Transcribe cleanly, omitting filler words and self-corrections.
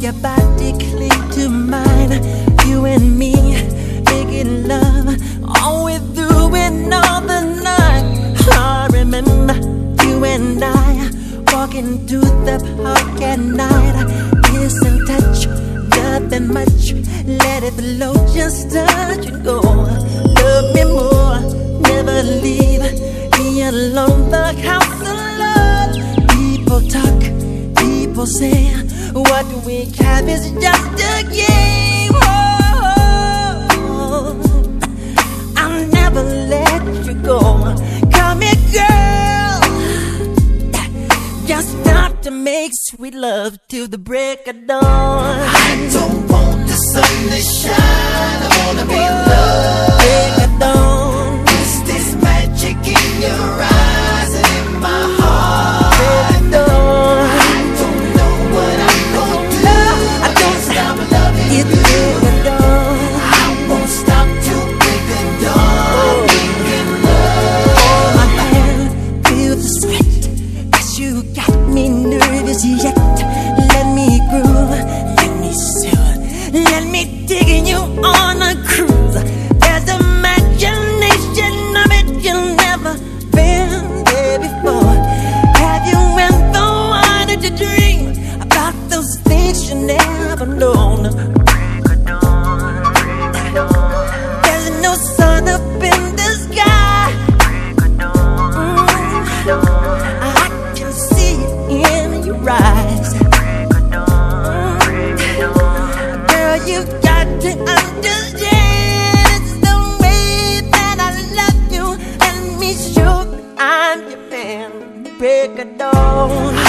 your body cling to mine. You and me making love all we through and all the night. I remember you and I walking through the park at night. Kiss and touch, nothing much. Let it flow, just touch and go. Love me more, never leave me alone. The house of love. People talk, people say, what we have is just a game. Oh, I'll never let you go. Come here, girl. Just stop to make sweet love till the break of dawn. I don't want the sun to shine, I wanna be loved. Break of dawn. Is this magic in your eyes and in my heart? Break of dawn. I don't know what I'm gonna do. I can't stop loving It's you. break of dawn. I won't stop till break of dawn. Making love. Hold my hand, feel the sweat. Cause you got me nervous yet. Let me groove, let me soothe, let me dig you on a cruise. There's imagination of it you've never been there before. Have you ever wanted to dream about those things you never known? There's no sun up in the sky. I can see it in your eyes. Girl, you got to understand it's the way that I love you. Let me show that I'm your man. Break of dawn.